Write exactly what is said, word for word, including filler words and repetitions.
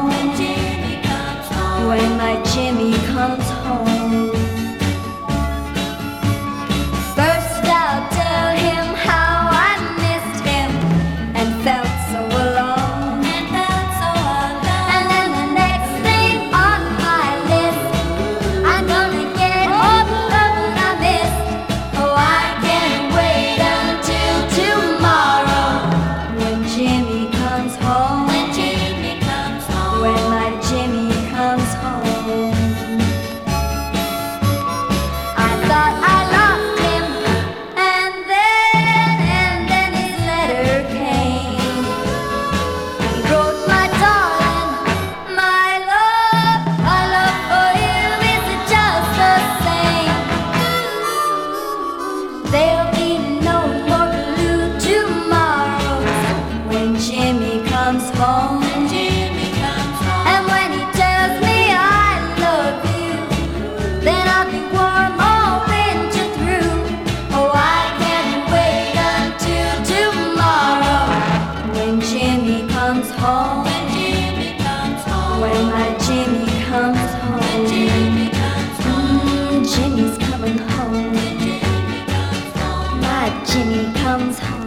home. When my Jimmy comes home. First I'll tell him how I missed him and felt so alone. And then the next thing on my list, I'm gonna get all the love I missed. Oh, I can't wait until tomorrow when Jimmy comes home. When my Jimmy comes home. I thought I lost him, and then, and then his letter came. He wrote, "My darling, my love, my love for you is just the same. There'll be no more blue tomorrows when Jimmy comes home." And when he tells me I love you, then I'll be warm all winter through. Oh, I can't wait until tomorrow when Jimmy comes home. When my Jimmy comes home. Mm, Jimmy's coming home. My Jimmy comes home.